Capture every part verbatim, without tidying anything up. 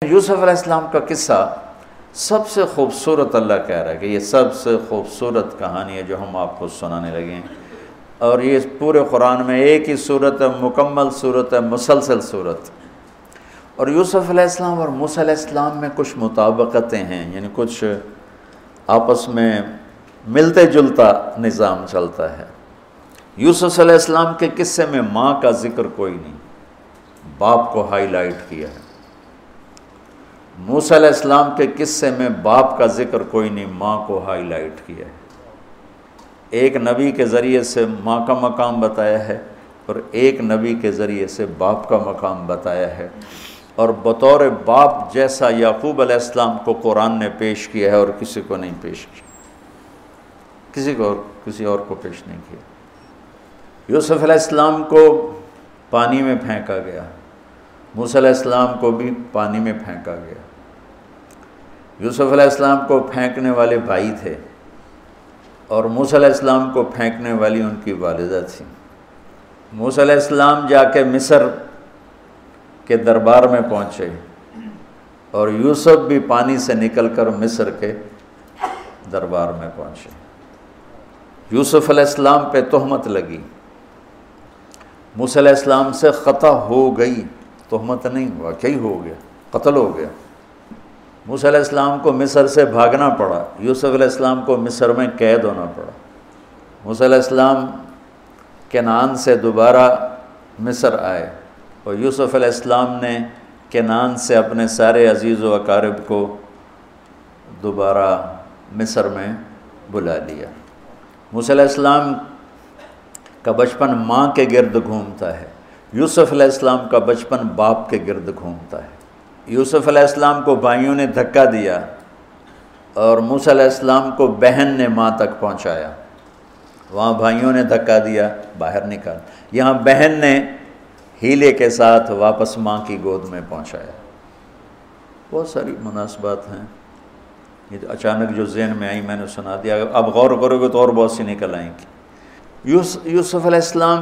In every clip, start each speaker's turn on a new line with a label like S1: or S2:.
S1: यूसुफ अलैहिस्सलाम का किस्सा सबसे खूबसूरत, अल्लाह कह रहा है कि ये सबसे खूबसूरत कहानी है जो हम आपको सुनाने लगे हैं। और ये पूरे कुरान में एक ही सूरत है, मुकम्मल सूरत है, मुसलसल सूरत। और यूसुफ अलैहिस्सलाम और मूसा अलैहिस्सलाम में कुछ मुताबिकतें हैं, यानी कुछ आपस में मिलते जुलता निज़ाम चलता है। यूसुफ अलैहिस्सलाम के किस्से में माँ का जिक्र कोई नहीं, बाप को हाईलाइट किया है। मूसा अलैहिस्सलाम के किस्से में बाप का जिक्र कोई नहीं, माँ को हाईलाइट किया है। एक नबी के ज़रिए से माँ का मकाम बताया है और एक नबी के ज़रिए से बाप का मकाम बताया है। और बतौर बाप जैसा याकूब अलैहिस्सलाम को कुरान ने पेश किया है और किसी को नहीं पेश किया, किसी को और किसी और को पेश नहीं किया। यूसुफ अलैहिस्सलाम को पानी में फेंका गया, मूसा अलैहिस्सलाम को भी पानी में फेंका गया। यूसुफ अलैहिस्सलाम को फेंकने वाले भाई थे और मूसा अलैहिस्सलाम को फेंकने वाली उनकी वालिदा थी। मूसा अलैहिस्सलाम जाके मिस्र के दरबार में पहुँचे और यूसुफ भी पानी से निकलकर मिस्र के दरबार में पहुँचे। यूसुफ अलैहिस्सलाम पे तोहमत लगी, मूसा अलैहिस्सलाम से ख़ता हो गई, तोहमत नहीं हुआ, क्या ही हो गया, कत्ल हो गया। मूसा अलैहिस्सलाम को मिस्र से भागना पड़ा, यूसुफ अलैहिस्सलाम को मिस्र में कैद होना पड़ा। मूसा अलैहिस्सलाम केनान से दोबारा मिस्र आए और यूसुफ अलैहिस्सलाम ने केनान से अपने सारे अजीज़ व अकारिब को दोबारा मिस्र में बुला लिया। मूसा अलैहिस्सलाम का बचपन माँ के गिर्द घूमता है, यूसुफ अलैहिस्सलाम का बचपन बाप के गिर्द घूमता है। यूसुफ अलैहिस्सलाम को भाइयों ने धक्का दिया और मूसा अलैहिस्सलाम को बहन ने माँ तक पहुँचाया। वहाँ भाइयों ने धक्का दिया, बाहर निकाल, यहाँ बहन ने हीले के साथ वापस माँ की गोद में पहुँचाया। बहुत सारी मुनासबात हैं, ये अचानक जो ज़हन में आई मैंने सुना दिया। अब गौर करोगे तो और बहुत सी निकल आएंगी। यूस यूसुफ अलैहिस्सलाम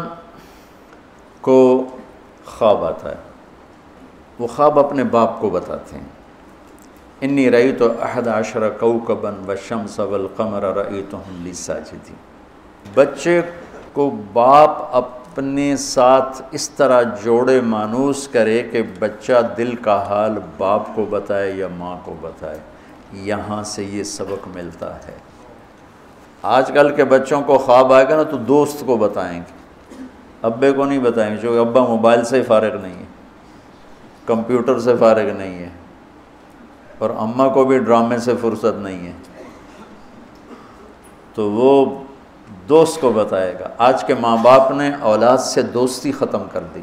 S1: को ख्वाब आता है, वो ख्वाब अपने बाप को बताते हैं। इन्नी रअयतु अहद अशरा कौकबन व शम्स वल क़मर रअयतुहुम ली साजिदीन। बच्चे को बाप अपने साथ इस तरह जोड़े मानूस करे कि बच्चा दिल का हाल बाप को बताए या माँ को बताए। यहाँ से ये सबक मिलता है। आजकल के बच्चों को ख्वाब आएगा ना तो दोस्त को बताएंगे, अब्बे को नहीं बताएंगे, क्योंकि अब्बा मोबाइल से फारिग नहीं है, कंप्यूटर से फारिग नहीं है और अम्मा को भी ड्रामे से फुर्सत नहीं है, तो वो दोस्त को बताएगा। आज के माँ बाप ने औलाद से दोस्ती ख़त्म कर दी।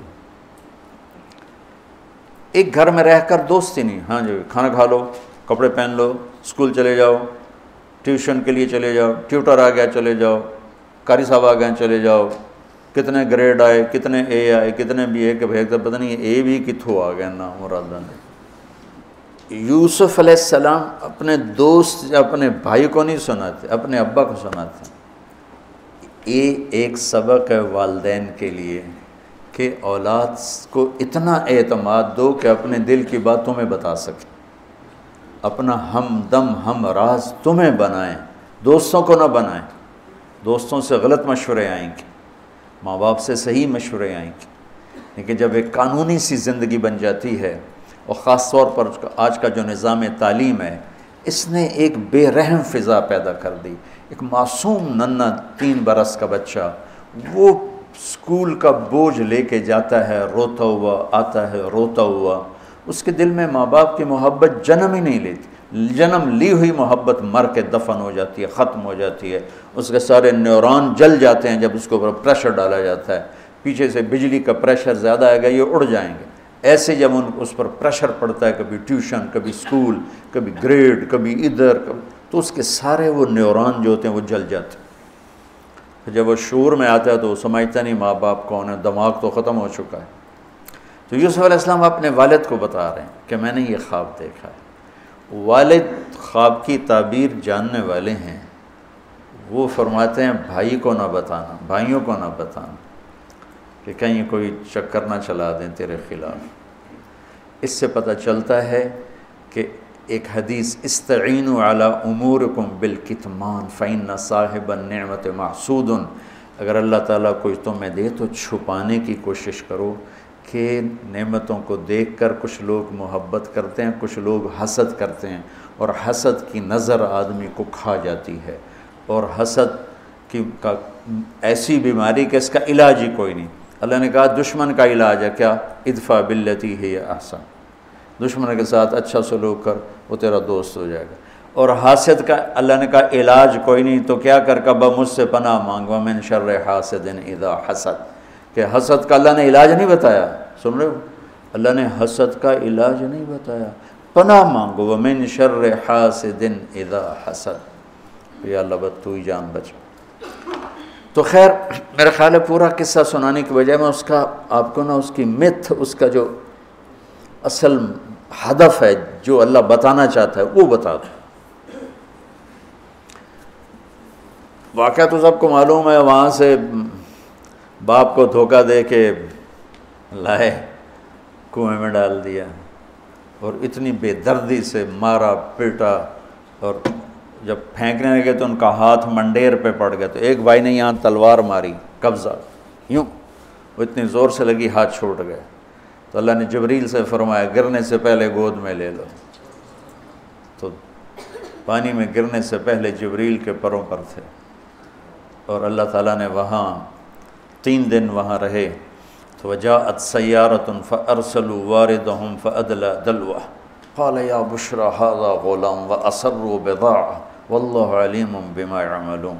S1: एक घर में रहकर दोस्ती नहीं, हाँ जी खाना खा लो, कपड़े पहन लो, स्कूल चले जाओ, ट्यूशन के लिए चले जाओ, ट्यूटर आ गया चले जाओ, कारी साहब आ गए चले जाओ, कितने ग्रेड आए, कितने ए आए, कितने बी ए के भाई तो पता नहीं ए भी कितों आ गया ना मुरादा ने। यूसुफ अलैहिस्सलाम अपने दोस्त अपने भाई को नहीं सुनाते, अपने अब्बा को सुनाते। ये एक सबक है वालिदैन के लिए कि औलाद को इतना एतमाद दो कि अपने दिल की बात तुम्हें बता सके, अपना हमदम हम राज तुम्हें बनाएं, दोस्तों को ना बनाएं। दोस्तों से गलत मशवरे आएंगे, माँ बाप से सही मशवरे आएंगे, लेकिन जब एक कानूनी सी ज़िंदगी बन जाती है और ख़ास तौर पर आज का जो निज़ाम तालीम है इसने एक बेरहम फ़िज़ा पैदा कर दी। एक मासूम नन्ना तीन बरस का बच्चा वो स्कूल का बोझ लेके जाता है, रोता हुआ आता है, रोता हुआ, उसके दिल में माँ बाप की मोहब्बत जन्म ही नहीं लेती। जन्म ली हुई मोहब्बत मर के दफन हो जाती है, ख़त्म हो जाती है, उसके सारे न्यूरॉन जल जाते हैं जब उसके ऊपर प्रेशर डाला जाता है। पीछे से बिजली का प्रेशर ज़्यादा आएगा, ये उड़ जाएंगे। ऐसे जब उन उस पर प्रेशर पड़ता है, कभी ट्यूशन, कभी स्कूल, कभी ग्रेड, कभी इधर, कभी, तो उसके सारे वो न्यूरॉन जो होते हैं वो जल जाते हैं। जब वो शूर में आता है तो वो समझता नहीं माँ बाप कौन है, दिमाग तो ख़त्म हो चुका है। तो यूसुफ अलैहिस्सलाम अपने वालिद को बता रहे हैं कि मैंने ये ख्वाब देखा है। वालिद ख्वाब की ताबीर जानने वाले हैं, वो फरमाते हैं भाई को ना बताना, भाइयों को ना बताना कि कहीं कोई चक्कर ना चला दें तेरे ख़िलाफ़। इससे पता चलता है कि एक हदीस इस्तईनु अला उमूरिकुम बिलकितमान फ़इन्न साहिबन नेमत महसूदुन, अगर अल्लाह ताला कुछ तुम्हें दे तो छुपाने की कोशिश करो कि नेमतों को देखकर कुछ लोग मोहब्बत करते हैं, कुछ लोग हसद करते हैं, और हसद की नज़र आदमी को खा जाती है, और हसद की का ऐसी बीमारी कि इसका इलाज ही कोई नहीं। अल्लाह ने कहा दुश्मन का इलाज है क्या, इदफ़ा बिल्लती ही अहसन, दुश्मन के साथ अच्छा सलूक कर, वो तेरा दोस्त हो जाएगा। और हासिद का अल्लाह ने कहा इलाज कोई नहीं, तो क्या कर, कबा मुझसे पनाह मांगवा मिन शर्र हासिदिन इज़ा हसद, कि हसद का अल्लाह ने इलाज नहीं बताया। सुन रहे हो, अल्लाह ने हसद का इलाज नहीं बताया, पनाह मांगो व मिन शर्र हासिदिन इज़ा हसद। या अल्लाह बस तू ही जान बचा। तो खैर मेरा ख्याल है पूरा किस्सा सुनाने की बजाय मैं उसका आपको ना उसकी मिथ, उसका जो असल हदफ है जो अल्लाह बताना चाहता है वो बता दूँ। वाक़या तो सबको मालूम है, वहाँ से बाप को धोखा दे के लाए, कुएं में डाल दिया और इतनी बेदर्दी से मारा पीटा, और जब फेंकने लगे तो उनका हाथ मंडेर पे पड़ गया, तो एक भाई ने यहाँ तलवार मारी, कब्ज़ा यूँ, वो इतनी ज़ोर से लगी हाथ छूट गए। तो अल्लाह ने जबरील से फरमाया गिरने से पहले गोद में ले लो। तो पानी में गिरने से पहले जबरील के परों पर थे, और अल्लाह ताला ने वहाँ तीन दिन वहाँ रहे। तो वजाअत सय्यारतुन फ़अरसलू वारिदहुम फ़अदला दलवा क़ाल या बुशरा हाज़ा ग़ुलाम व असर्रू बिज़ाअह वल्लाहु अलीमुम बिमा यअमलून।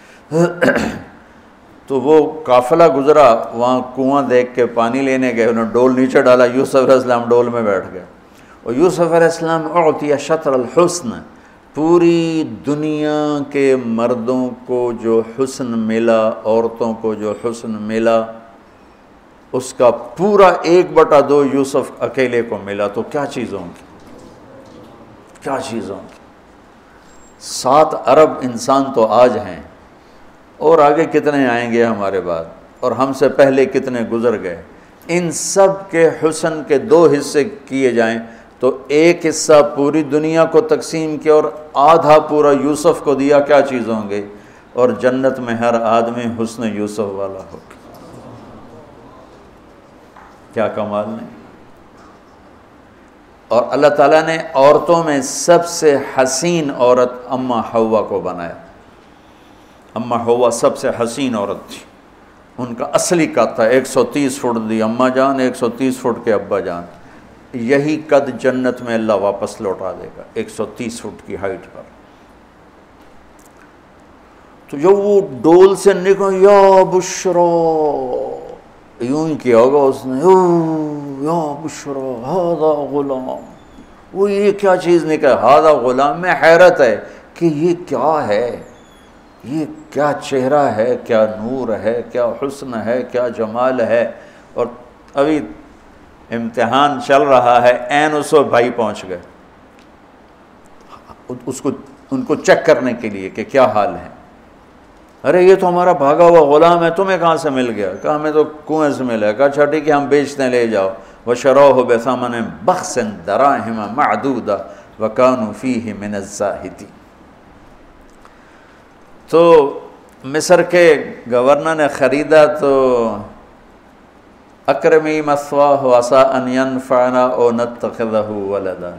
S1: तो वो काफ़िला गुज़रा, वहाँ कुआं देख के पानी लेने गए, उन्होंने डोल नीचे डाला, यूसुफ अलैहिस्सलाम डोल में बैठ गए, और यूसुफ अलैहिस्सलाम उतिया शतर अल हुस्न, पूरी दुनिया के मर्दों को जो हुस्न मिला, औरतों को जो हुस्न मिला, उसका पूरा एक बटा दो यूसुफ अकेले को मिला। तो क्या चीज़ों की, क्या चीज़ों की, सात अरब इंसान तो आज हैं, और आगे कितने आएंगे हमारे बाद, और हमसे पहले कितने गुजर गए। इन सब के हुस्न के दो हिस्से किए जाएं तो एक हिस्सा पूरी दुनिया को तकसीम किया और आधा पूरा यूसुफ को दिया, क्या चीज़ होंगे। और जन्नत में हर आदमी हुस्न यूसुफ वाला हो, क्या कमाल नहीं। और अल्लाह ताला ने औरतों में सबसे हसीन औरत अम्मा हव्वा को बनाया। अम्मा हव्वा सबसे हसीन औरत थी, उनका असली कद था एक सौ तीस फुट दी अम्मा जान, एक सौ तीस फुट के अब्बा जान। यही कद जन्नत में अल्लाह वापस लौटा देगा, एक सौ तीस फुट की हाइट पर। तो जब वो डोल से निकल, या बुशरा, यूं ही किया होगा उसने, या बुशरा हादा गुलाम, वो ये क्या चीज़ निकल, हादा गुलाम में हैरत है कि ये क्या है, ये क्या चेहरा है, क्या नूर है, क्या हुस्न है, क्या जमाल है। और अभी इम्तिहान चल रहा है, ऐन उस वक्त भाई पहुंच गए उसको उनको चेक करने के लिए कि क्या हाल है। अरे ये तो हमारा भागा हुआ गुलाम है, तुम्हें कहाँ से मिल गया? कहा हमें तो कुएं से मिला। कहा अच्छा ठीक है, हम बेचते हैं, ले जाओ। व शरौह बेसमन बख्सन दराहिम मअदूदा व कानू फीहि मिन अज़्ज़ाहिदीन। तो मिस्र के गवर्नर ने ख़रीदा तो अक्रमी मस्वाह वसा अन यनफ़अना औ नत्तख़िज़हु वलदा।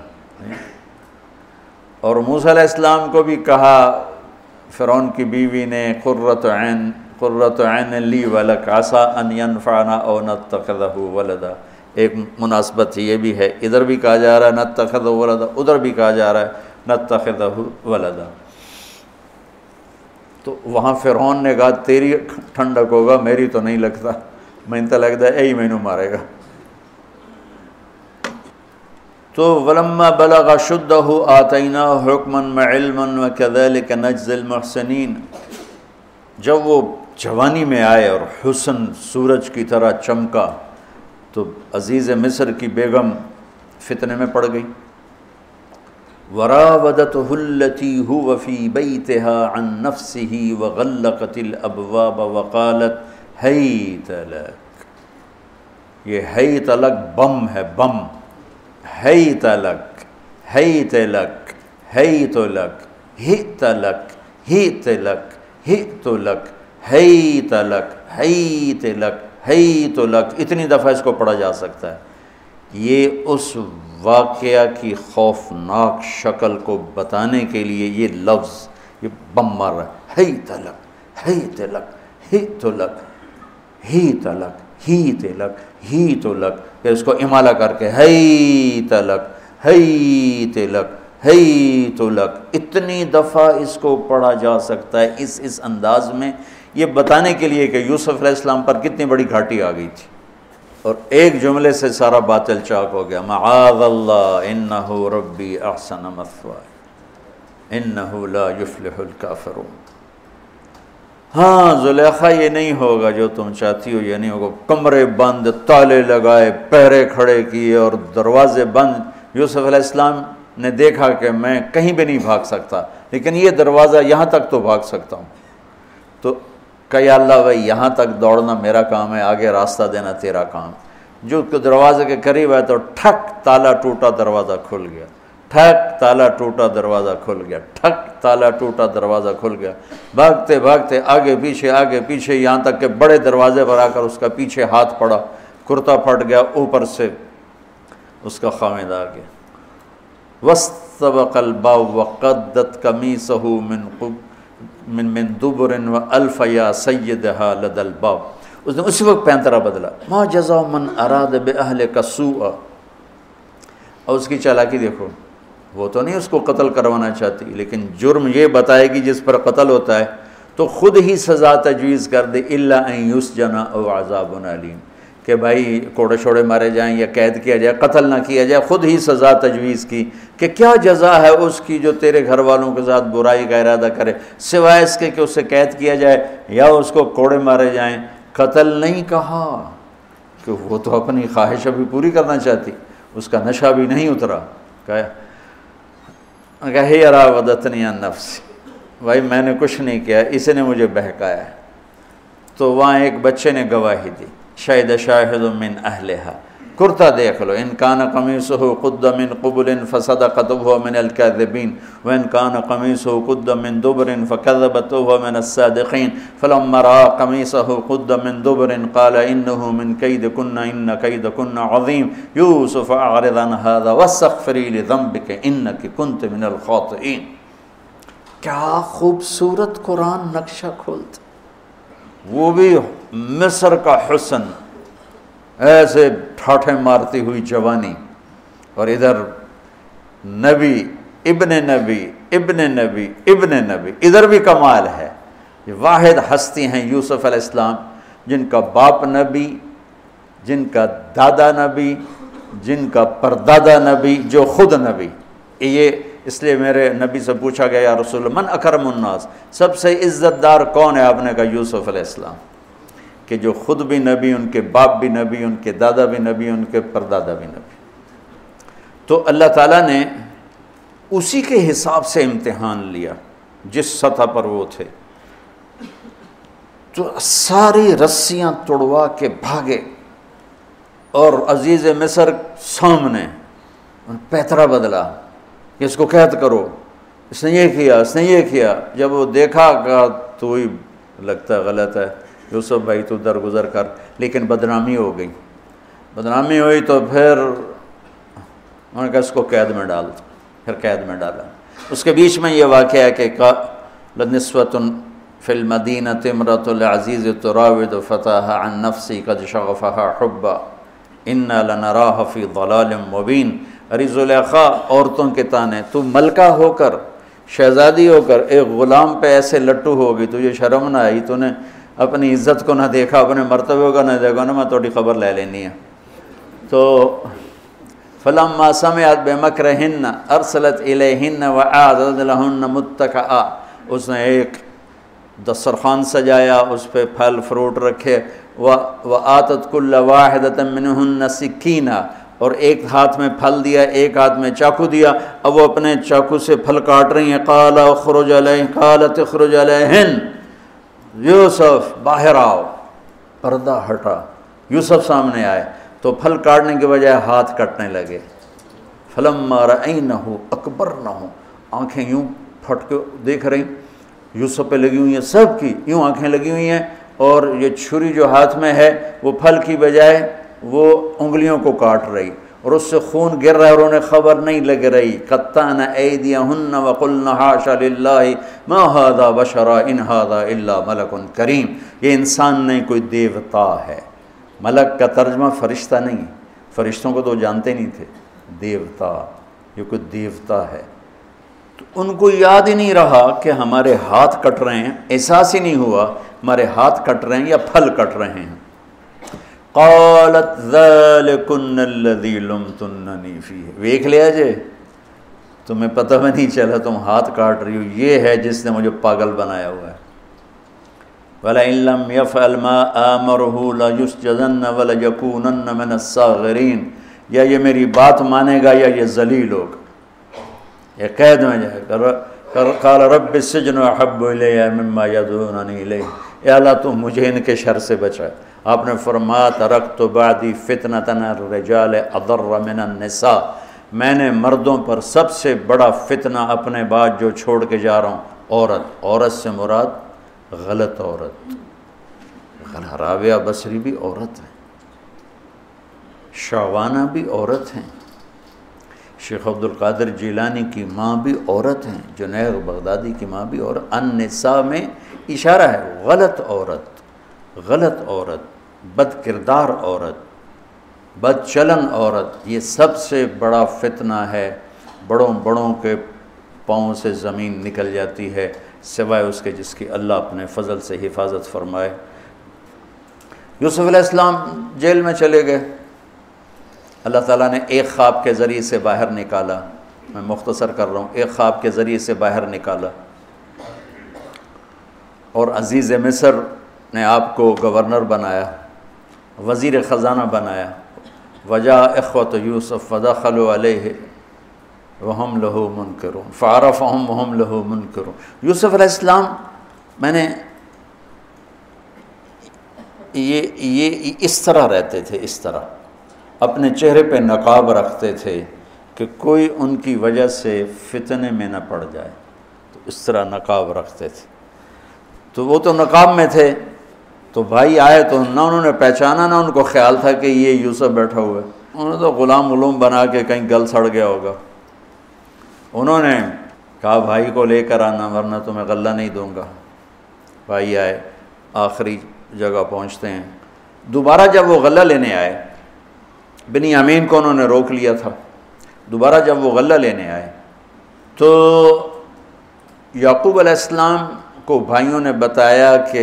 S1: और मूसा अलैहिस्सलाम को भी कहा फ़िरौन की बीवी ने, क़ुर्रतु ऐन क़ुर्रतु ऐन ली वलक असा अन यनफ़अना औ नत्तख़िज़हु वलदा। एक मुनासबत ये भी है, इधर भी कहा जा रहा है नत्तख़िज़हु वलदा, उधर भी कहा जा रहा है नत्तख़िज़हु वलदा। तो वहाँ फ़िरौन ने कहा तेरी ठंडक होगा, मेरी तो नहीं लगता, मैं तो लगता है यही मैनू मारेगा। तो वलम्मा बलग़ शुद्दहु आतैना हुक्मन व इल्मन व कज़ालिक नज्ज़िल मुहसिनीन। जब वो जवानी में आए और हुस्न सूरज की तरह चमका तो अज़ीज़ मिस्र की बेगम फितने में पड़ गई। वरावदतहु अल्लती हुव फ़ी बैतिहा अन नफ्सिही व ग़ल्लक़तिल अबवाब व क़ालत हैत लक। ये हैत लक बम है, बम, हैत लक, ही तलक ही तो लक ही तलक ही तलक ही तो लक ही तलक ही तलक ही तो लक, इतनी दफ़ा इसको पढ़ा जा सकता है। ये उस वाक़या की खौफनाक शक्ल को बताने के लिए ये लफ्ज़ ये बम मार रहा है, ही तलक ही तलक ही तो लक ही तलक ही तलक ही तो लक, फिर इसको इमाला करके ही तलक ही तलक ही तो लक, इतनी दफ़ा इसको पढ़ा जा सकता है इस इस अंदाज में, ये बताने के लिए कि यूसुफ अलैहिस्सलाम पर कितनी बड़ी घाटी आ गई थी और एक जुमले से सारा बातिल चाक हो गया। मआज़ल्लाह इन्नहु रब्बी अहसन मथवाय इन्नहु ला युफ्लिहुल काफिरून। हाँ जुलेखा, ये नहीं होगा जो तुम चाहती हो, ये नहीं होगा। कमरे बंद, ताले लगाए, पहरे खड़े किए और दरवाजे बंद। यूसुफ अलैहिस्सलाम ने देखा कि मैं कहीं भी नहीं भाग सकता, लेकिन ये दरवाज़ा यहाँ तक तो भाग सकता हूँ। तो कहा अल्लाह भाई यहाँ तक दौड़ना मेरा काम है, आगे रास्ता देना तेरा काम। जो दरवाजे के करीब है तो ठक ताला टूटा, दरवाज़ा खुल गया, ठक ताला टूटा, दरवाज़ा खुल गया, ठक ताला टूटा, दरवाज़ा खुल गया। भागते भागते आगे पीछे आगे पीछे यहाँ तक के बड़े दरवाजे पर आकर उसका पीछे हाथ पड़ा, कुर्ता फट गया, ऊपर से उसका खामिद आ गया। वस्तबक़ल बाब वक़द्दत कमीसहु मिन मिन मिन दुबरिन व अल्फ़ या सय्यदहा लदल बाब। उसने उसी वक्त पैंतरा बदला। मा जज़ा मन अराद बिअहलिका सूअ। और उसकी चालाकी देखो, वो तो नहीं उसको कत्ल करवाना चाहती, लेकिन जुर्म ये बताएगी जिस पर कत्ल होता है तो ख़ुद ही सज़ा तजवीज़ कर दे, इल्ला अन युस्जना औ अज़ाबुन अलीम, कि भाई कोड़े शोड़े मारे जाएं या कैद किया जाए, कत्ल ना किया जाए। ख़ुद ही सज़ा तजवीज़ की कि क्या जज़ा है उसकी जो तेरे घर वालों के साथ बुराई का इरादा करे, सिवाय इसके कि उसे कैद किया जाए या उसको कोड़े मारे जाएं। कत्ल नहीं कहा कि वो तो अपनी ख्वाहिश अभी पूरी करना चाहती, उसका नशा भी नहीं उतरा। कहा हे रावदतनी अन नफ्सी, भाई मैंने कुछ नहीं किया, इसने मुझे बहकाया। तो वहाँ एक बच्चे ने गवाही दी, शाहिद शाहिदुम मिन अहलिहा। कुर्ता देख लो, इन कान कमीसुहु कुद्द मिन क़ुबुलिन फ़सदक़त वहुव मिनल काज़िबीन व इन कान कमीसुहु कुद्द मिन दुबरिन फ़कज़्ज़बत वहुव मिनस सादिक़ीन फ़लम्मा रअा कमीसहु कुद्द मिन दुबरिन क़ाल इन्नहु मिन कैदिकुन्ना इन्न कैदकुन्ना अज़ीम यूसुफ़ अअरिज़ अन हाज़ा वस्तग़फ़िरी लिज़ंबिक इन्नकी कुन्त मिनल ख़ातिईन। क्या खूबसूरत कुरान नक्शा खोलता, वो भी मिस्र का हुस्न, ऐसे ठाठे मारती हुई जवानी, और इधर नबी इब्ने नबी इब्ने नबी इब्ने नबी, इधर भी कमाल है। ये वाहिद हस्ती हैं यूसुफ अलैहिस्सलाम, जिनका बाप नबी, जिनका दादा नबी, जिनका परदादा नबी, जो खुद नबी। ये इसलिए मेरे नबी से पूछा गया, या रसूल मन अकरमुन्नास, सबसे इज़्ज़तदार कौन है? आपने कहा यूसुफ अलैहिस्सलाम, कि जो ख़ुद भी नबी, उनके बाप भी नबी, उनके दादा भी नबी, उनके परदादा भी नबी। तो अल्लाह ताला ने उसी के हिसाब से इम्तिहान लिया जिस सतह पर वो थे। तो सारी रस्सियाँ तोड़वा के भागे और अजीज़ मिस्र सामने पैतरा बदला कि इसको कैद करो, इसने ये किया, इसने ये किया। जब वो देखा का तो ही लगता है गलत है, यूसुफ भाई तू दरगुजर कर, लेकिन बदनामी हो गई। बदनामी हुई तो फिर उन्होंने कहा इसको कैद में डाल, फिर कैद में डाला। उसके बीच में ये वाक़या है कि निस्वतुन फिल मदीनति इम्रअतुल अज़ीज़ तुराविदु फ़तहा अन नफ्सी क़द शग़फ़हा हुब्बा इन्ना लनराहा फ़ी ज़लालिम मुबीन। अरे ज़ुलेखा, औरतों के ताने, तू मलका होकर, शहज़ादी होकर एक ग़ुलाम पे ऐसे लट्टू होगी, तुझे शर्म ना आई? तूने अपनी इज़्ज़त को ना देखा, अपने मर्तबे को ना देखा ना, मैं थोड़ी ख़बर ले लेनी है। तो फ़लम्मा समिअत बिमक्रिहिन्न अरसलत इलैहिन्न व अअदत लहुन्न मुत्तकआ। उसने एक दस्तरख़्वान सजाया, उस पर फल फ्रूट रखे, व व आतत कुल्ल वाहिदतन मिनहुन्न सिक्कीना, और एक हाथ में फल दिया, एक हाथ में चाकू दिया। अब वो अपने चाकू से फल काट रही हैं। क़ाल उख़रुज अलैहिन क़ालत उख़रुज अलैहिन, यूसुफ बाहर आओ। पर्दा हटा, यूसुफ सामने आए तो फल काटने के बजाय हाथ कटने लगे। फलम्मा रअयनहु अकबरनहु, आँखें यूँ फट के देख रही, यूसुफ पे लगी हुई हैं, सब की यूँ आँखें लगी हुई हैं, और ये छुरी जो हाथ में है वो फल की बजाय वो उंगलियों को काट रही, और उससे खून गिर रहा है और उन्हें खबर नहीं लग रही। क़त्ताना ऐदियहुन्न व क़ुल्ना हाशा लिल्लाहि मा हाज़ा बशरा इन हाज़ा इल्ला मलकुन करीम। ये इंसान नहीं, कोई देवता है। मलक का तर्जमा फ़रिश्ता नहीं, फ़रिश्तों को तो जानते नहीं थे, देवता, ये कोई देवता है। तो उनको याद ही नहीं रहा कि हमारे हाथ कट रहे हैं, एहसास ही नहीं हुआ हमारे हाथ कट रहे हैं या फल कट रहे हैं। क़ालत ज़ालिकुन्नल्लज़ी लुम्तुन्ननी फ़ीह, वेख लिया जे, तुम्हें पता भी नहीं चला तुम हाथ काट रही हो, ये है जिसने मुझे पागल बनाया हुआ है। वलइन लम यफ़अल मा आमरहु लयुस्जनन्न वलयकूनन्न मिनस्साग़िरीन, या ये मेरी बात मानेगा या ये ज़लील होगा, ये कैद में जाएगा। क़ाल रब्बि सिज्नु अहब्बु इलैया मिम्मा यदऊननी इलैहि, या अल्लाह तुम मुझे इनके शर से बचा। आपने फरमाया तरक्तु बादी फितनतन अर्रिजाल अदर्र मिनन निसा, मैंने मर्दों पर सबसे बड़ा फितना अपने बाद जो छोड़ के जा रहा हूँ, औरत। औरत से मुराद गलत औरत, राबिया बसरी भी औरत है, शावाना भी औरत हैं, शेख अब्दुल कादिर जिलानी की माँ भी औरत हैं, जुनैद बगदादी की माँ भी औरत। अन-निसा में इशारा है गलत औरत, गलत औरत, बद किरदार औरत, बद चलन औरत, ये सबसे बड़ा फितना है। बड़ों बड़ों के पाँव से ज़मीन निकल जाती है, सिवाय उसके जिसकी अल्लाह अपने फ़ज़ल से हिफाजत फरमाए। यूसुफ अलैहिस्सलाम जेल में चले गए, अल्लाह ताला ने एक ख्वाब के ज़रिए से बाहर निकाला, मैं मुख्तसर कर रहा हूँ, एक ख्वाब के ज़रिए से बाहर निकाला, और अज़ीज़ मिस्र ने आपको गवर्नर बनाया, वज़ीर ख़ज़ाना बनाया। वजा इख़्वत यूसुफ फ़दख़लू अलैहि वहम लहू मुनकिरून फ़अरफ़हुम वहम लहू मुनकिरून। यूसुफ अलैहिस्सलाम मैंने ये ये इस तरह रहते थे, इस तरह अपने चेहरे पे नकाब रखते थे कि कोई उनकी वजह से फितने में न पड़ जाए, तो इस तरह नकाब रखते थे। तो वो तो नकाब में थे, तो भाई आए तो ना उन्होंने पहचाना, ना उनको ख्याल था कि ये यूसुफ बैठा हुआ है। उन्होंने तो ग़ुलाम उलूम बना के कहीं गल सड़ गया होगा। उन्होंने कहा भाई को लेकर आना वरना तुम्हें गल्ला नहीं दूंगा। भाई आए, आखिरी जगह पहुंचते हैं। दोबारा जब वो गल्ला लेने आए, बिन्यामीन को उन्होंने रोक लिया था। दोबारा जब वो गल्ला लेने आए तो याकूब अलैहिस्सलाम को भाइयों ने बताया कि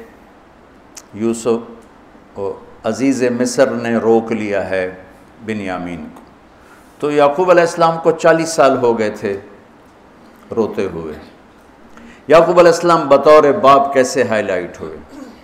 S1: यूसुफ अज़ीज़ मिस्र ने रोक लिया है बिन्यामीन को। तो याकूब अलैहिस्सलाम को चालीस साल हो गए थे रोते हुए। याकूब अलैहिस्सलाम बतौर बाप कैसे हाईलाइट हुए।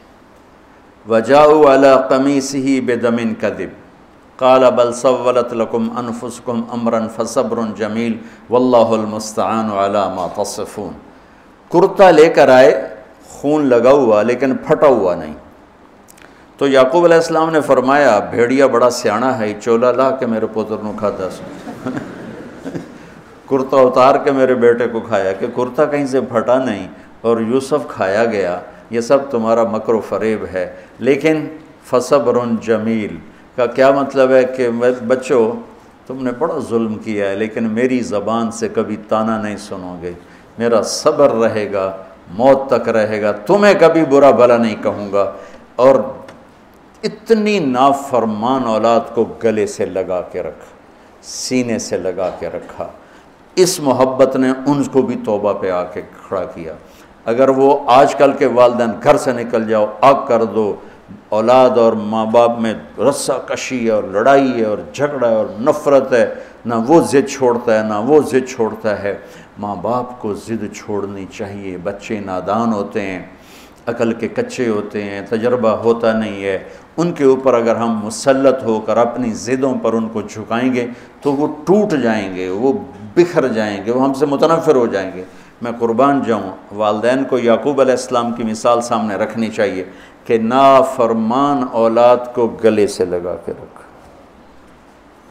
S1: वजाऊ अला कमीसिही बेदमिन कदिब क़ाल बल सव्वलत लकुम अनफुसकुम अमरन फसब्रुन जमील वल्लाहुल मुस्तआन अला मा तसिफून। कुर्ता लेकर आए, खून लगा हुआ लेकिन फटा हुआ नहीं। तो याकूब अलैहिस्सलाम ने फरमाया भेड़िया बड़ा सियाना है, चोला ला के मेरे पुत्र को खा दस कुर्ता उतार के मेरे बेटे को खाया कि कुर्ता कहीं से फटा नहीं और यूसुफ खाया गया। ये सब तुम्हारा मकर फ़रेब है। लेकिन फसब्रुन जमील का क्या मतलब है कि बच्चों तुमने बड़ा जुल्म किया है, लेकिन मेरी ज़बान से कभी ताना नहीं सुनोगे, मेरा सब्र रहेगा, मौत तक रहेगा, तुम्हें कभी बुरा भला नहीं कहूँगा। और इतनी नाफरमान औलाद को गले से लगा के रखा, सीने से लगा के रखा। इस मोहब्बत ने उनको भी तौबा पे आके खड़ा किया। अगर वो आजकल के वालिदैन घर से निकल जाओ, आग कर दो, औलाद और माँ बाप में रस्सा कशी है और लड़ाई है और झगड़ा है और नफ़रत है, ना वो ज़िद छोड़ता है ना वो ज़िद छोड़ता है। माँ बाप को ज़िद छोड़नी चाहिए। बच्चे नादान होते हैं, अकल के कच्चे होते हैं, तजर्बा होता नहीं है। उनके ऊपर अगर हम मुसल्लत होकर अपनी ज़िदों पर उनको झुकाएंगे तो वो टूट जाएंगे, वो बिखर जाएंगे, वो हमसे मुतनफ़िर हो जाएंगे। मैं कुर्बान जाऊँ, वालिदैन को याकूब अलैहिस्सलाम की मिसाल सामने रखनी चाहिए कि नाफरमान औलाद को गले से लगा के रखा। और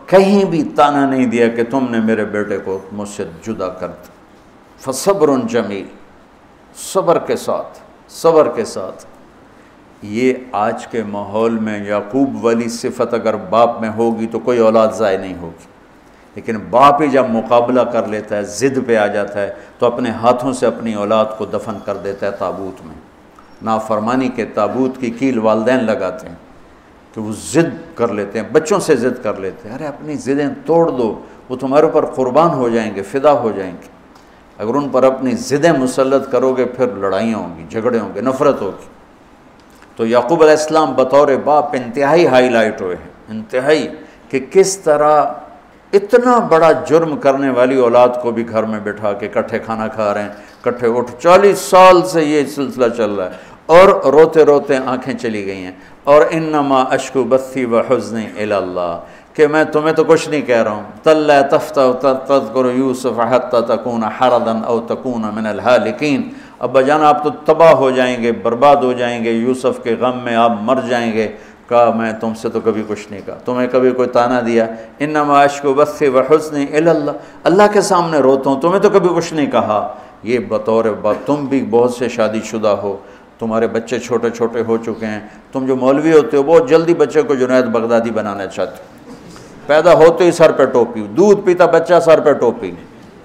S1: कहीं भी ताना नहीं दिया कि तुमने मेरे बेटे को मुझसे जुदा कर दिया। फसब्रुन जमील, सब्र के साथ, सब्र के साथ। ये आज के माहौल में याकूब वाली सिफत अगर बाप में होगी तो कोई औलाद ज़ाय नहीं होगी, लेकिन बाप ही जब मुकाबला कर लेता है, ज़िद पे आ जाता है, तो अपने हाथों से अपनी औलाद को दफन कर देता है ताबूत में। नाफरमानी के ताबूत की कील वालिदैन लगाते हैं कि वो ज़िद कर लेते हैं, बच्चों से ज़िद कर लेते हैं। अरे अपनी ज़िदें तोड़ दो, वो तुम्हारे ऊपर क़ुरबान हो जाएंगे, फ़िदा हो जाएंगे। अगर उन पर अपनी ज़िदें मुसल्लत करोगे फिर लड़ाइयाँ होंगी, झगड़े होंगे, नफ़रत होगी। तो याकूब अलैहिस्सलाम बतौर बाप इंतहाई हाईलाइट हुए हैं, इंतहाई, कि किस तरह इतना बड़ा जुर्म करने वाली औलाद को भी घर में बैठा के इकट्ठे खाना खा रहे हैं, इकट्ठे उठ, चालीस साल से ये सिलसिला चल रहा है, और रोते रोते आंखें चली गई हैं। और इन्नमा अश्कु बस्सी व हुज़्नी इलल्लाह, कि मैं तुम्हें तो कुछ नहीं कह रहा हूँ। तल्ला तफ्ता तज़कुरु यूसुफ हत्ता तकूना हरदन औ तकूना मिनल हालिकीन, अब्बा जान आप तो तबाह हो जाएंगे, बर्बाद हो जाएंगे, यूसुफ के गम में आप मर जाएंगे। कहा मैं तुमसे तो कभी कुछ नहीं कहा, तुम्हें कभी कोई ताना दिया? इन्नमा अश्कु बस्सी व हुज़्नी इलल्लाह, अल्लाह के सामने रोता हूँ, तुम्हें तो कभी कुछ नहीं कहा। ये बतौर बाप, तुम भी बहुत से शादीशुदा हो, तुम्हारे बच्चे छोटे छोटे हो चुके हैं, तुम जो मौलवी होते हो बहुत जल्दी बच्चे को जुनैद बगदादी बनाना चाहते हो, पैदा होते ही सर पे टोपी, दूध पीता बच्चा सर पे टोपी।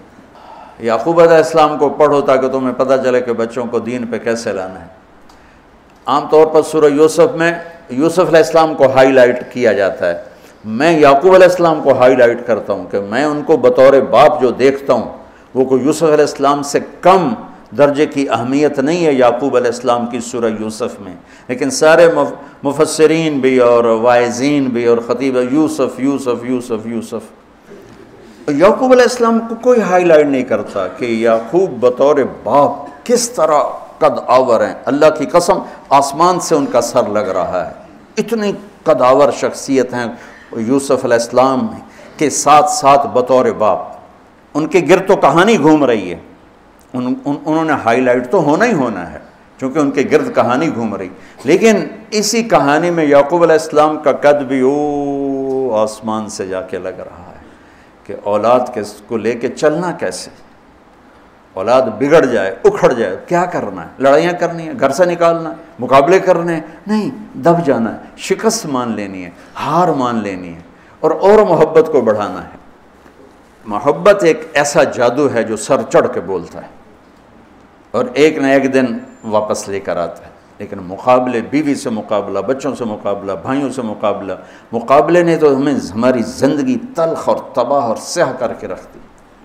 S1: याकूब अलैहिस्सलाम को पढ़ो ताकि तुम्हें पता चले कि बच्चों को दीन पे कैसे लाना है। आमतौर पर सूरह यूसुफ में यूसुफ अलैहिस्सलाम को हाईलाइट किया जाता है, मैं याकूब अलैहिस्सलाम को हाईलाइट करता हूँ कि मैं उनको बतौर बाप जो देखता हूँ वो को यूसुफ अलैहिस्सलाम से कम दर्जे की अहमियत नहीं है याकूब अलैहिस्सलाम की सूरह यूसुफ में। लेकिन सारे मुफस्सिरीन भी और वाइज़ीन भी और ख़तीब यूसुफ यूसुफ यूसुफ यूसुफ याकूब अलैहिस्सलाम को कोई हाईलाइट नहीं करता कि याकूब बतौर बाप किस तरह कद आवर हैं। अल्लाह की कसम आसमान से उनका सर लग रहा है, इतनी कदावर शख्सियत हैं यूसुफ अलैहिस्सलाम के साथ साथ बतौर बाप। उनके गिर्द तो कहानी घूम रही है, उन, उन उन्होंने हाईलाइट तो होना ही होना है क्योंकि उनके गिर्द कहानी घूम रही। लेकिन इसी कहानी में याकूब अलैहिस्सलाम का कद भी ओ आसमान से जाके लग रहा है कि औलाद के को लेके चलना कैसे, औलाद बिगड़ जाए, उखड़ जाए, क्या करना है? लड़ाइयाँ करनी है, घर से निकालना है, मुकाबले करने हैं? नहीं, दब जाना है, शिकस्त मान लेनी है, हार मान लेनी है और और मोहब्बत को बढ़ाना है। मोहब्बत एक ऐसा जादू है जो सर चढ़ के बोलता है और एक न एक दिन वापस लेकर आता है। लेकिन मुकाबले, बीवी से मुकाबला, बच्चों से मुकाबला, भाइयों से मुकाबला, मुकाबले ने तो हमें हमारी ज़िंदगी तल्ख और तबाह और स्याह करके रख दी।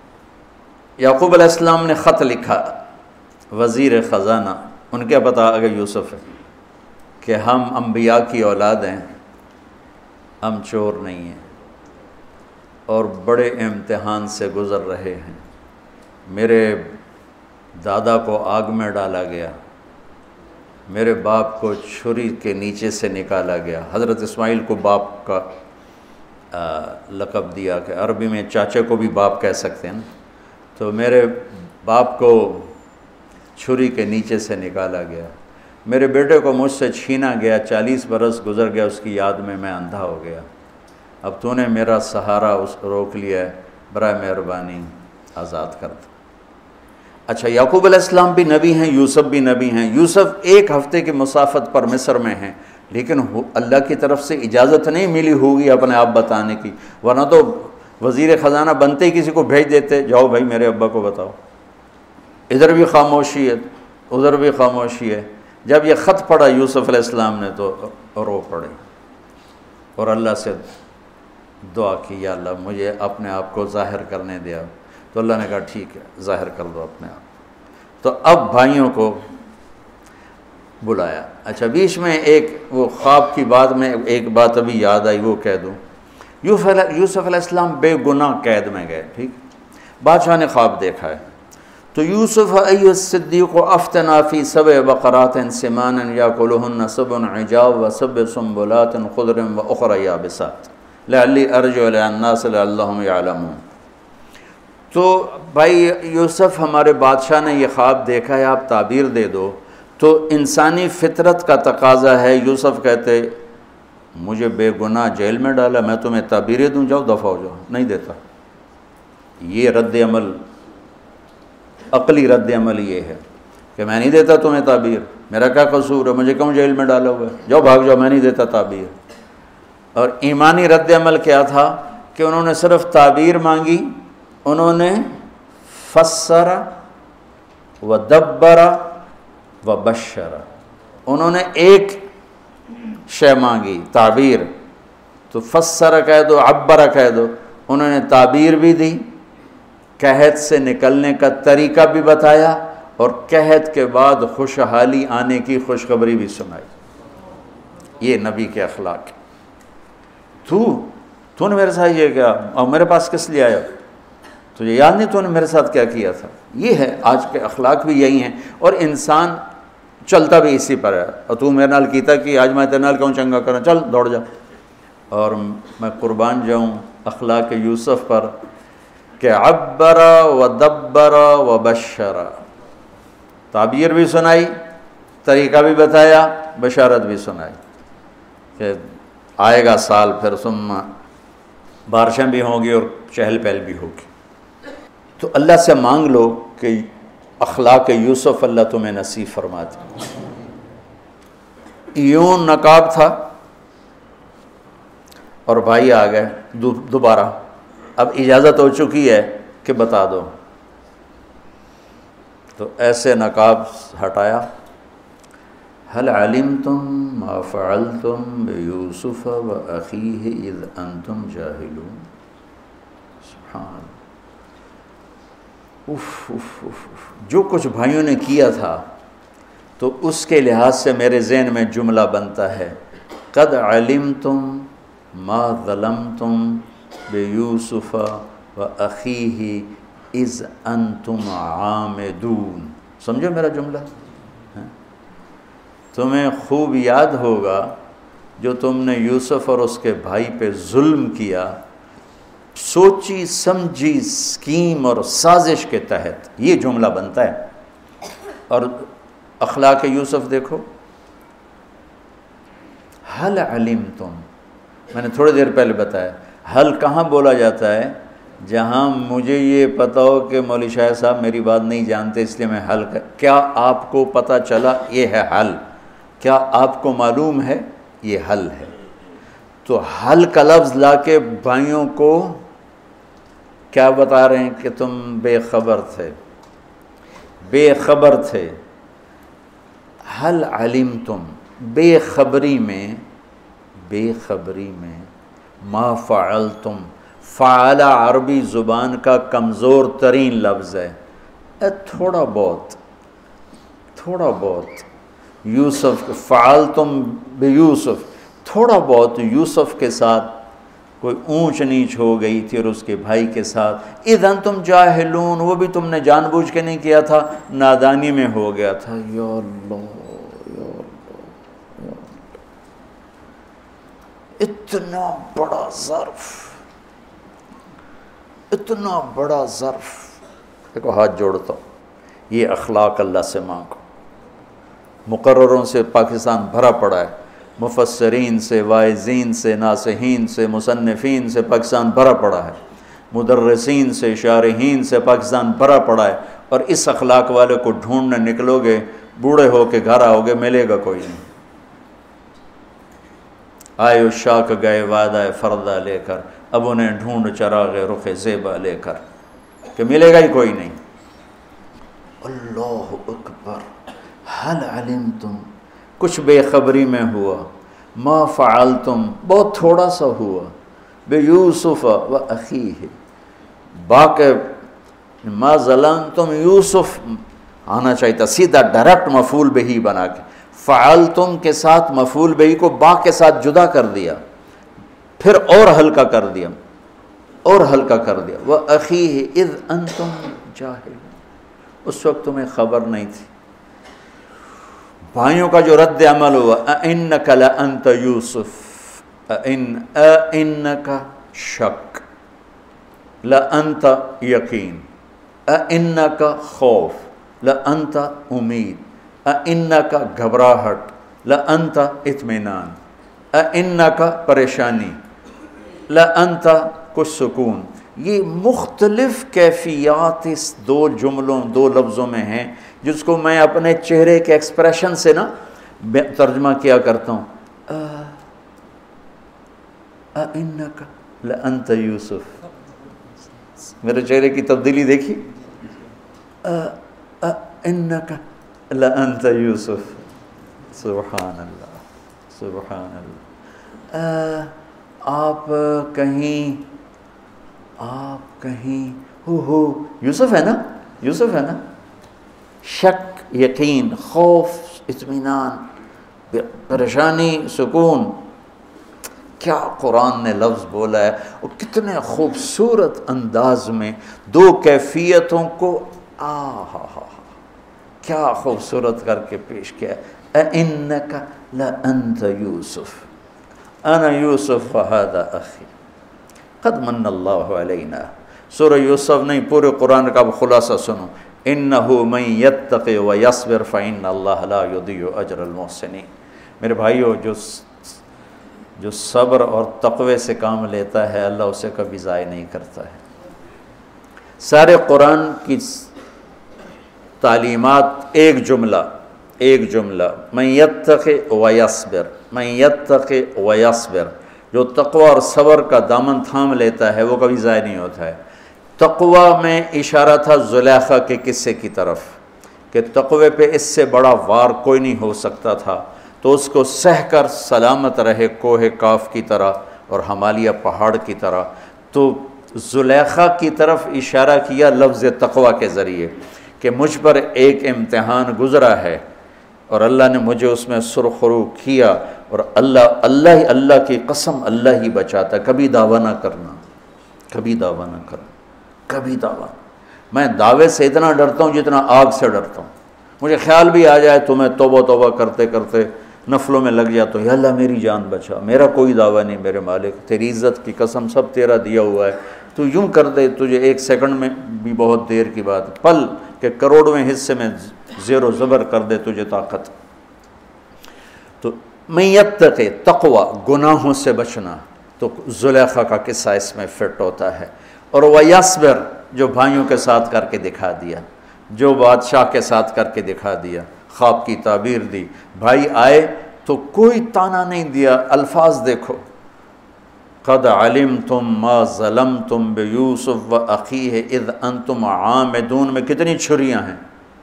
S1: याकूब अलैहिस्सलाम ने ख़त लिखा वज़ीर ख़ज़ाना, उनके पता अगर यूसुफ है कि हम अम्बिया की औलाद हैं, हम चोर नहीं हैं और बड़े इम्तिहान से गुज़र रहे हैं। मेरे दादा को आग में डाला गया, मेरे बाप को छुरी के नीचे से निकाला गया। हज़रत इस्माइल को बाप का लक़ब दिया कि अरबी में चाचे को भी बाप कह सकते हैं ना, तो मेरे बाप को छुरी के नीचे से निकाला गया, मेरे बेटे को मुझसे छीना गया, चालीस बरस गुज़र गया, उसकी याद में मैं अंधा हो गया। अब तूने मेरा सहारा उस रोक लिया है, बराए मेहरबानी आज़ाद कर दो। अच्छा, याकूब अलैहिस्सलाम भी नबी हैं, यूसुफ भी नबी हैं। यूसुफ एक हफ़्ते की मुसाफत पर मिस्र में हैं, लेकिन अल्लाह की तरफ से इजाज़त नहीं मिली होगी अपने आप बताने की, वरना तो वज़ीर ख़ज़ाना बनते ही किसी को भेज देते, जाओ भाई मेरे अब्बा को बताओ। इधर भी खामोशी है, उधर भी खामोशी है। जब ये ख़त पढ़ा यूसुफ अलैहिस्सलाम ने तो रो पड़े और अल्लाह से दुआ की, या अल्लाह मुझे अपने आप को ज़ाहिर करने दिया। तो अल्लाह ने कहा ठीक है, ज़ाहिर कर दो अपने आप। तो अब भाइयों को बुलाया। अच्छा, बीच में एक वो ख्वाब की बात में एक बात अभी याद आई, वो कह दूँ। यूसुफ अलैहिस्सलाम बेगुनाह कैद में गए, ठीक, बादशाह ने ख्वाब देखा है। तो यूसुफ अय्युस्सिद्दीक़ अफ्तना फ़ी सब'i बक़रातिन सिमानिन याकुलुहुन्ना सब'उन इजाब व सब'i सुंबुलातिन ख़ुदरिन व उख़रा याबिसात लअल्ली अर्जिउ इला अन्नास लअल्लहुम यअलमून। तो भाई यूसुफ, हमारे बादशाह ने ये ख्वाब देखा है, आप ताबीर दे दो। तो इंसानी फितरत का तकाजा है, यूसुफ कहते मुझे बेगुनाह जेल में डाला, मैं तुम्हें ताबीरें दूँ, जाओ दफ़ा हो जाओ। नहीं देता। ये रद्द अमल, अक़ली रद्द अमल ये है कि मैं नहीं देता तुम्हें ताबीर, मेरा क्या कसूर है, मुझे क्यों जेल में डाला हुआ है, जाओ भाग जाओ, मैं नहीं देता ताबीर। और ईमानी रद्द अमल क्या था कि उन्होंने सिर्फ ताबीर मांगी, उन्होंने फस्सरा व दब्बरा व बशरा, उन्होंने एक शय मांगी ताबीर, तो फस्सरा कह दो, अब्बरा कह दो, उन्होंने ताबीर भी दी, कहत से निकलने का तरीका भी बताया और कहत के बाद खुशहाली आने की खुशखबरी भी सुनाई। ये नबी के अखलाक। तू तूने मेरे साथ ये क्या, और मेरे पास किस लिए आया, तुझे याद नहीं तूने मेरे साथ क्या किया था। ये है आज के अखलाक भी यही हैं, और इंसान चलता भी इसी पर है। और तू मेरे नाल कीता कि आज मैं तेरे नाल क्यों चंगा करा, चल दौड़ जा। और मैं कुर्बान जाऊँ अखलाक यूसुफ पर कि अब्बरा व दब्बरा व बशरा, ताबीर भी सुनाई, तरीका भी बताया, बशारत भी सुनाई कि आएगा साल, फिर सुम्मा बारिशें भी होंगी और चहल पहल भी होगी। तो अल्लाह से मांग लो कि अखलाक यूसुफ अल्लाह तुम्हें नसीब फरमा दे। यूं नकाब था और भाई आ गए दोबारा, अब इजाज़त हो चुकी है कि बता दो, तो ऐसे नकाब हटाया। हल अलिमतुम मा फ़अलतुम बियूसुफ़ व अख़ीहि इज़ अंतुम जाहिलून। सुभान, उफ उफ उफ, जो कुछ भाइयों ने किया था तो उसके लिहाज से मेरे ज़हन में जुमला बनता है, क़द अलिमतुम मा ज़लमतुम बियूसुफ़ व अख़ीहि इज़ अंतुम आमिदून। समझो मेरा जुमला, तुम्हें खूब याद होगा जो तुमने यूसुफ और उसके भाई पे जुल्म किया, सोची समझी स्कीम और साजिश के तहत, ये जुमला बनता है। और अखलाक यूसुफ देखो, हल अलिम तुम, मैंने थोड़ी देर पहले बताया, हल कहाँ बोला जाता है, जहाँ मुझे ये पता हो कि मौलवी शाह साहब मेरी बात नहीं जानते इसलिए मैं हल कर, क्या आपको पता चला, ये है हल, क्या आपको मालूम है, ये हल है। तो हल का लफ्ज़ लाके भाइयों को क्या बता रहे हैं कि तुम बेखबर थे, बेखबर थे। हल अलिम तुम, बेखबरी में, बेखबरी में, मा फ़अल तुम, फ़अला अरबी ज़ुबान का कमज़ोर तरीन लफ्ज़ है, ए थोड़ा बहुत, थोड़ा बहुत यूसुफ, फ़अल तुम बे यूसुफ, थोड़ा बहुत यूसुफ के साथ कोई ऊंच नीच हो गई थी और उसके भाई के साथ। इधन तुम जाहिलून, वो भी तुमने जानबूझ के नहीं किया था, नादानी में हो गया था। या अल्लाह, या अल्लाह, या अल्लाह। इतना बड़ा ज़र्फ़, इतना बड़ा ज़र्फ़। देखो हाथ जोड़ता हूँ, ये अखलाक अल्लाह से मांगो। मुकर्ररों से पाकिस्तान भरा पड़ा है, मुफस्सरीन से, वाइज़ीन से, नासिहीन से, मुसन्निफ़ीन से पाकिस्तान भरा पड़ा है, मुदर्रिसीन से, शारहीन से पाकिस्तान भरा पड़ा है। और इस अखलाक वाले को ढूंढने निकलोगे, बूढ़े हो के घर आओगे, मिलेगा कोई नहीं। आयो शाक गए वादा फ़र्दा लेकर, अब उन्हें ढूंढ चरागे रुख ज़ेबा लेकर, कि मिलेगा ही कोई नहीं। अल्लाहु अकबर। हल अलिम तुम, कुछ बेखबरी में हुआ, मा फ़अल तुम, बहुत थोड़ा सा हुआ, बे यूसुफ़ व अख़ीहि, बाक़ी मा ज़लम तुम, यूसुफ आना चाहिए था सीधा डायरेक्ट मफ़ूल बिही बना के, फ़अल तुम के साथ मफ़ूल बिही को बा के साथ जुदा कर दिया, फिर और हल्का कर दिया, और हल्का कर दिया। व अख़ीहि इज़ अंतुम जाहिलून, उस वक्त तुम्हें ख़बर नहीं थी। भाइयों का जो रद्द अमल हुआ, अइन्नका लअन्त यूसुफ, अइन्नका शक, लअन्त यकीन, अइन्नका खौफ, लअन्त उम्मीद, अइन्नका घबराहट, लअन्त इत्मीनान, इन्नका परेशानी, ला अंता कुछ सुकून। ये मुख्तलिफ़ कैफियत इस दो जुमलों दो लफ्ज़ों में हैं, जिसको मैं अपने चेहरे के एक्सप्रेशन से ना तर्जमा किया करता हूँ। इन्नका ला अंता यूसुफ, मेरे चेहरे की तब्दीली देखी। इन्नका ला अंता यूसुफ, सुब्हान अल्लाह सुब्हान अल्लाह। आप कहीं आप कहीं हो हो यूसुफ है ना, यूसुफ है ना। शक, यकीन, खौफ, इत्मीनान, परेशानी, सुकून, क्या कुरान ने लफ्ज़ बोला है और कितने खूबसूरत अंदाज में दो कैफियतों को आ हा हा क्या खूबसूरत करके पेश किया। इन्नका ला अंता यूसुफ, अना यूसुफ फ़हादा अख़ी क़द मन्नल्लाहु अलैना। सूरह यूसुफ नहीं, पूरे कुरान का खुलासा सुनो। इन्नहु मन यत्तक़ि व यस्बिर फ़इन्नल्लाह ला युज़ियु अजरल मुहसिनीन। मेरे भाइयों, जो जो सब्र और तक़वे से काम लेता है, अल्लाह उसे कभी ज़ाय नहीं करता है। सारे कुरान की तालीमात एक जुमला एक जुमला मन यत्तक़ि व यस्बिर, मन यत्तक़ि व यस्बिर। जो तक़वा और सब्र का दामन थाम लेता है वो कभी ज़ाय नहीं होता है। तक़वा में इशारा था ज़ुलेखा के किस्से की तरफ कि तक़वे पे इससे बड़ा वार कोई नहीं हो सकता था, तो उसको सह कर सलामत रहे कोहे काफ की तरह और हिमालय पहाड़ की तरह। तो ज़ुलेखा की तरफ इशारा किया लफ्ज़ तक़वा के ज़रिए कि मुझ पर एक इम्तिहान गुज़रा है और अल्लाह ने मुझे उसमें सुरखरू किया, और अल्लाह अल्लाह ही अल्लाह की कसम अल्लाह ही बचाता। कभी दावा ना करना, कभी दावा ना करना, कभी दावा। मैं दावे से इतना डरता हूँ जितना आग से डरता हूँ। मुझे ख्याल भी आ जाए तो मैं तौबा तौबा करते करते नफलों में लग जाता हूँ, या अल्लाह मेरी जान बचा, मेरा कोई दावा नहीं मेरे मालिक, तेरी इज़्ज़त की कसम सब तेरा दिया हुआ है, तू यूँ कर दे, तुझे एक सेकंड में भी बहुत देर की बात, पल के करोड़वें हिस्से में ज़ेरो ज़बर कर दे तुझे ताकत। तो मैयत्तक़ि तक़वा, गुनाहों से बचना, तो ज़ुलेखा का किस्सा इसमें फिट होता है। और वयस्बिर, जो भाइयों के साथ करके दिखा दिया, जो बादशाह के साथ करके दिखा दिया, ख्वाब की ताबीर दी, भाई आए तो कोई ताना नहीं दिया। अल्फाज देखो, क़द अलिमतुम मा ज़लमतुम बियूसुफ़ व अख़ीह इज़ अंतुम आमिदून में कितनी छुरियाँ हैं,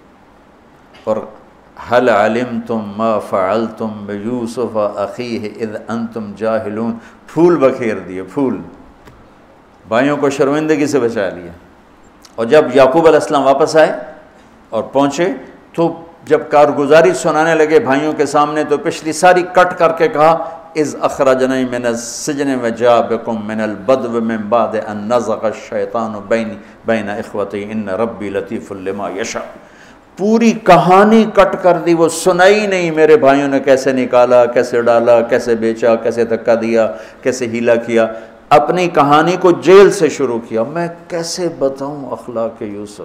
S1: और हल अलिमतुम मा फ़अलतुम बियूसुफ़ व अख़ीह इज़ अंतुम जाहिलून, फूल बखेर दिए, फूल, भाइयों को शर्मिंदगी से बचा लिया। और जब याकूब अलैहिस्सलाम वापस आए और पहुँचे तो जब कारगुजारी सुनाने लगे भाइयों के सामने, तो पिछली सारी कट करके कहा, इज़ अख़रजनी मिनस सिजन व जा बिकुम मिनल बद्व मिन बाद अन नज़ग़ अश-शैतानु बैनी बैन इख़्वती इन्न रब्बी लतीफ़ुल लिमा यशा। पूरी कहानी कट कर दी, वो सुनाई नहीं मेरे भाइयों ने कैसे निकाला, कैसे डाला, कैसे बेचा, कैसे धक्का दिया, कैसे हीला किया। अपनी कहानी को जेल से शुरू किया। मैं कैसे बताऊँ अखलाक यूसुफ।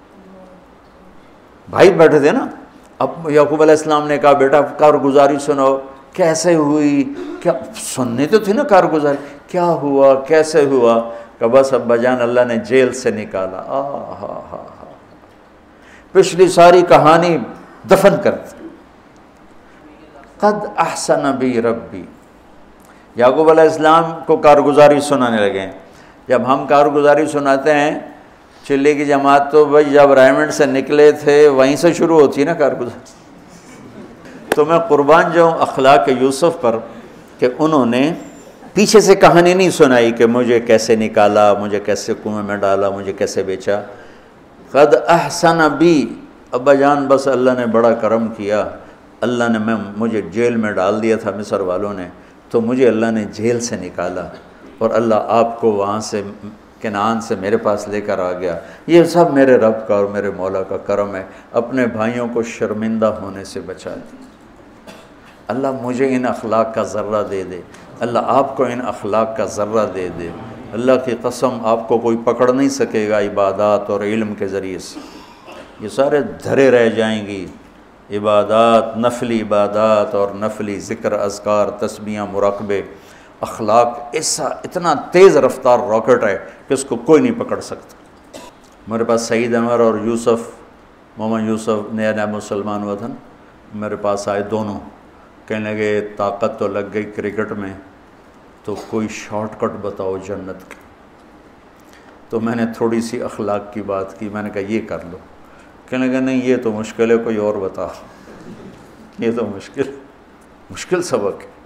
S1: भाई बैठे थे ना, अब याकूब अलैहिस्सलाम ने कहा बेटा कारगुजारी सुनाओ, कैसे हुई, क्या सुनने तो थी ना कारगुजारी, क्या हुआ, कैसे हुआ, कि बस अब्बा जान अल्लाह ने जेल से निकाला। आ हा हा हा, पिछली सारी कहानी दफन कर दी। क़द अहसन बी रब्बी, याकूब अलैहिस्सलाम को कारगुजारी सुनाने लगे। जब हम कारगुजारी सुनाते हैं, चिल्ले की जमात तो भाई जब रायमंड से निकले थे वहीं से शुरू होती है ना कारगुजारी। तो मैं कुर्बान जाऊँ अखलाक यूसुफ पर कि उन्होंने पीछे से कहानी नहीं सुनाई कि मुझे कैसे निकाला, मुझे कैसे कुएं में डाला, मुझे कैसे बेचा। क़द अहसन बी, अब्बा जान बस अल्लाह ने बड़ा करम किया, अल्लाह ने मैं मुझे जेल में डाल दिया था मिस्र वालों ने, तो मुझे अल्लाह ने जेल से निकाला और अल्लाह आपको वहाँ से किनान से मेरे पास लेकर आ गया। ये सब मेरे रब का और मेरे मौला का करम है। अपने भाइयों को शर्मिंदा होने से बचा दिया। अल्लाह मुझे इन अखलाक का ज़र्रा दे दे, अल्लाह आपको इन अखलाक का ज़र्रा दे दे। अल्लाह की कसम आपको कोई पकड़ नहीं सकेगा इबादत और इल्म के ज़रिए से, ये सारे धरे रह जाएंगी। इबादत, नफली इबादत और नफली ज़िक्र, अज़कार, तस्बीहां, मुराक़बे, अखलाक ऐसा इतना तेज़ रफ्तार रॉकेट है कि उसको कोई नहीं पकड़ सकता। मेरे पास सईद अमर और यूसुफ़, मोहम्मद यूसुफ़ नया नया मुसलमान हुआ था ना, मेरे पास आए दोनों, कहने लगे ताकत तो लग गई क्रिकेट में, तो कोई शॉर्टकट बताओ जन्नत की। तो मैंने थोड़ी सी अखलाक की बात की, मैंने कहा ये कर लो। कहने लगा नहीं ये तो मुश्किल है, कोई और बता। ये तो मुश्किल मुश्किल सबक है।